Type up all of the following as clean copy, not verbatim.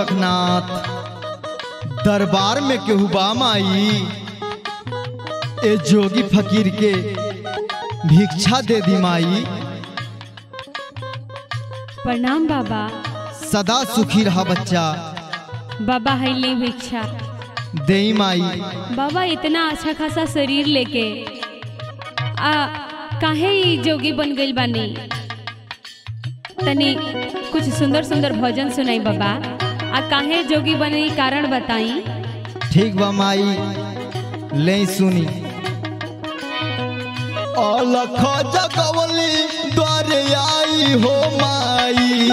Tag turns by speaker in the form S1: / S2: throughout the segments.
S1: गोरखनाथ दरबार में केहू बा माई, ए जोगी फकीर के भिक्षा दे दी माई।
S2: प्रणाम बाबा।
S1: सदा सुखी रहा बच्चा।
S2: बाबा है ले भिक्षा
S1: दे माई।
S2: बाबा इतना अच्छा खासा शरीर लेके काहे ई जोगी बन गइल बानी? तनी कुछ सुंदर सुंदर भजन सुनाई बाबा। काहे जोगी बने कारण बताई।
S1: ठीक बा माई, ले सुनी। अलख जगवली द्वारे आई हो माई,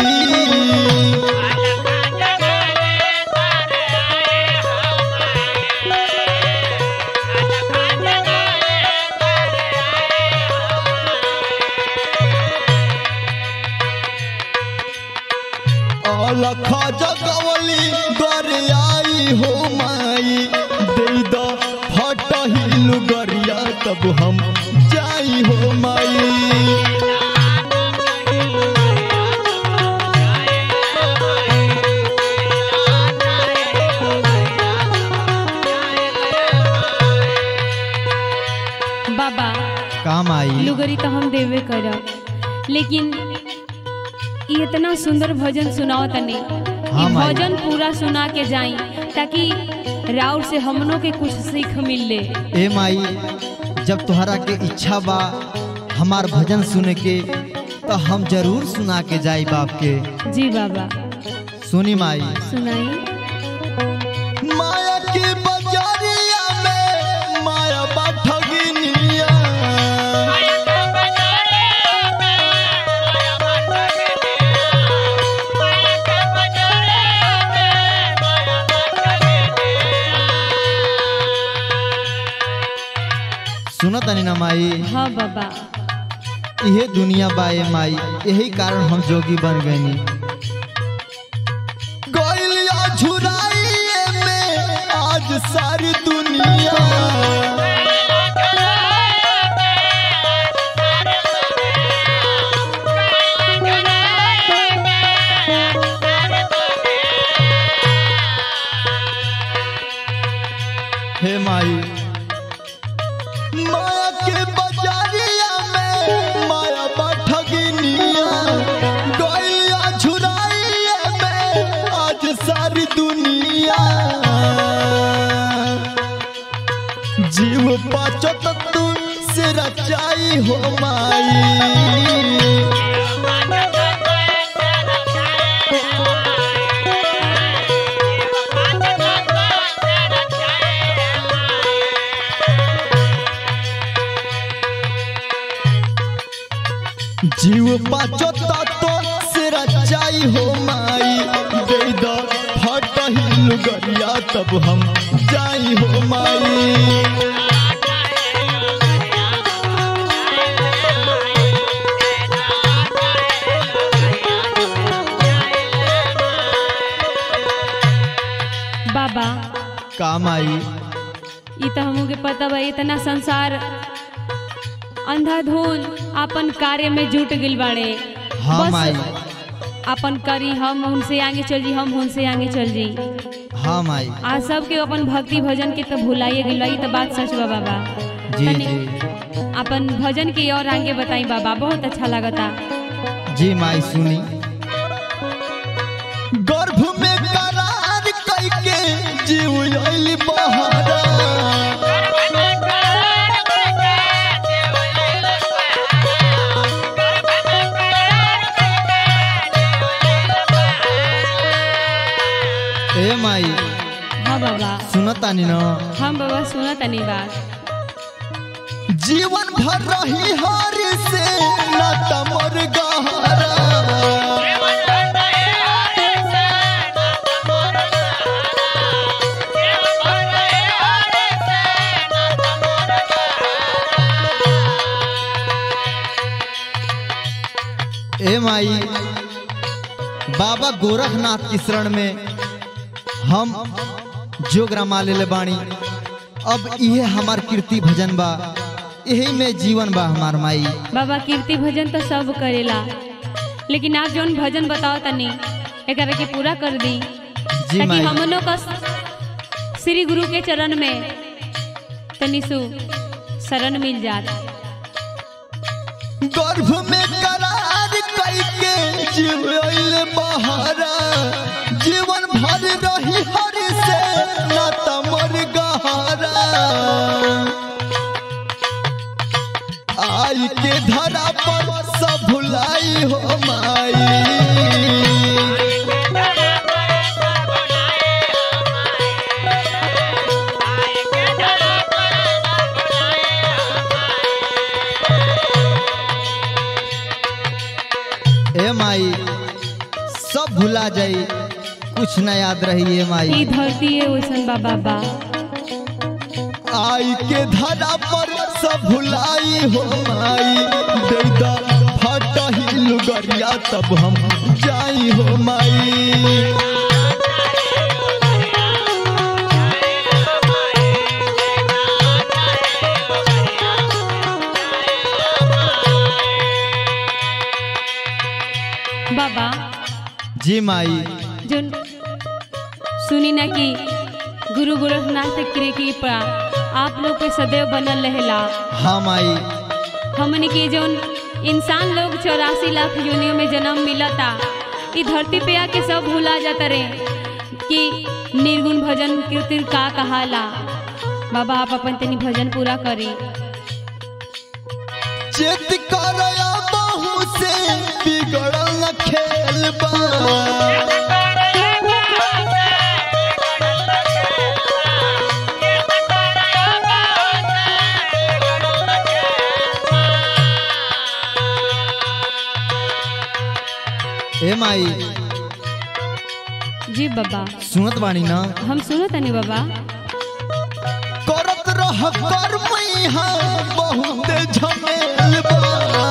S1: अलख जगवली द्वारे आई हो माई, दे द फटही लुगरिया तब हम जाई हो माई।
S2: बाबा
S1: काम आई
S2: लुगरी तो हम देवे करब, लेकिन इतना सुंदर भजन सुनाओ तनी।
S1: हाँ
S2: भजन पूरा सुना के जाई ताकि राउर से हमनों के कुछ सीख मिल ले।
S1: ए माई, जब तुहरा के इच्छा बा हमार भजन सुने के तो हम जरूर सुना के जाई बाप के।
S2: जी बाबा।
S1: सुनी माई।
S2: सुनाई।
S1: माया की बजारिया में माया बाठगिनिया, सुना तनी ना माई।
S2: हाँ बाबा।
S1: यही दुनिया बाए माई, यही कारण हम जोगी बन गए। गइलिया झुराइए में आज सारी दुनिया, हे माई। माया के बजारिया में माया बाठगिनिया, गइलिया झुराइए में आज सारी दुनिया, जीव पाचो तू से रचाई हो माई। जीव पाचो तत्व से रचाई हो माई, दे द फटही लुगरिया तब हम जाई हो माई।
S2: बाबा
S1: काम आई।
S2: ये तो हमके पता बा, इतना संसार अंधाधुन अपन कार्य में जुट गिल बाड़े।
S1: हाँ
S2: बस
S1: माई।
S2: अपन करी, हम उनसे आगे चल जी, हम उनसे आगे चल जी।
S1: हाँ माई।
S2: आज सबके अपन भक्ति भजन के तो भुलाइए गइल बा। ई तो बात सच बा बाबा।
S1: जी
S2: तनी
S1: जी
S2: अपन भजन के और आगे बताई बाबा, बहुत अच्छा लगता।
S1: जी माई। सुनी। गर्भ में करार कैके जीव आइल बहारा, ए माई।
S2: हाँ बाबा।
S1: सुनतानी न।
S2: हम बाबा सुना तनी बात।
S1: जीवन भर रही हार से नाता मर गहरा, ए माई। बाबा गोरखनाथ की शरण में हम जोग रमा ले बाणी। अब ये हमार कीर्ति भजन बा, यही में जीवन बा हमार माई।
S2: बाबा कीर्ति भजन तो सब करेला, लेकिन आप जौन भजन बताओ तनी एकरा के पूरा कर दी।
S1: जी
S2: ताकि
S1: माई।
S2: हमनों का श्री गुरु के चरण में तनिसु शरण मिल जात।
S1: गर्भ में करार करके जीवल बहारा, जीवन भर रही हरि से नाता मोर गहरा। आई के धरा पर सब भुलाई हो माई, ए माई सब भुला जाई, कुछ न याद रही है माई।
S2: ई धरती है वैसन बाबा बा।
S1: आई के धरा पर सब भुलाई हो माई, बेदा फटही लुगरिया तब हम जाई हो माई।
S2: बाबा
S1: जी माई।
S2: जो सुनी ना कि गुरु गोरखनाथ की कृपा आप लोग पे सदैव बनल रहेला।
S1: हाँ माई।
S2: हमने के जो इंसान लोग 84 लाख योनियों में जन्म मिलता, ई धरती पे आके सब भूला जाता रे कि निर्गुण भजन कीर्तन का कहाला। बाबा आप अपन तनी भजन पूरा करी।
S1: चेत करया बहु से बिगड़ल खेल बा, ए माई।
S2: जी बाबा
S1: सुनत बानी ना?
S2: हम सुनत नहीं बाबा।
S1: करत रह कर्म यहाँ बहुत झमेल बा,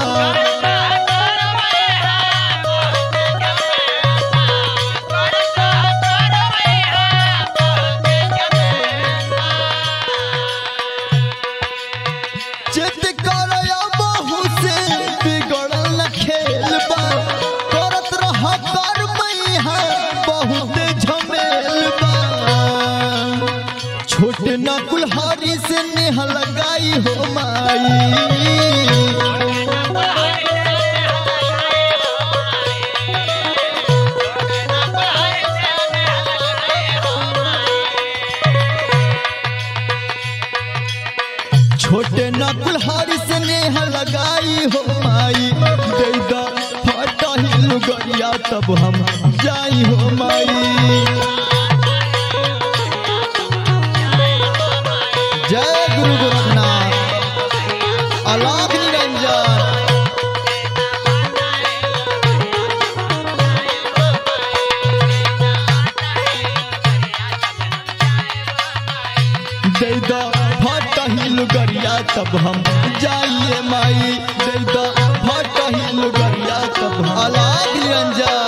S1: चित करया बहु से बिगड़ल खेल बा, करत रह कर्म यहाँ बहुत झमेल बा। छोटे न कुल्हारी से नेह लगाई हो माई, छोटे न कुल्हारी से नेह लगाई हो माई, बेदा फटही लुगरिया तब हम जाई हो माई। जय गुरु गोरखनाथ, अलाख निरंजन। दैदा फटही लुगरिया तब हम जाइए माई, दैदा फटही लुगरिया तब हम। अलाख निरंजन।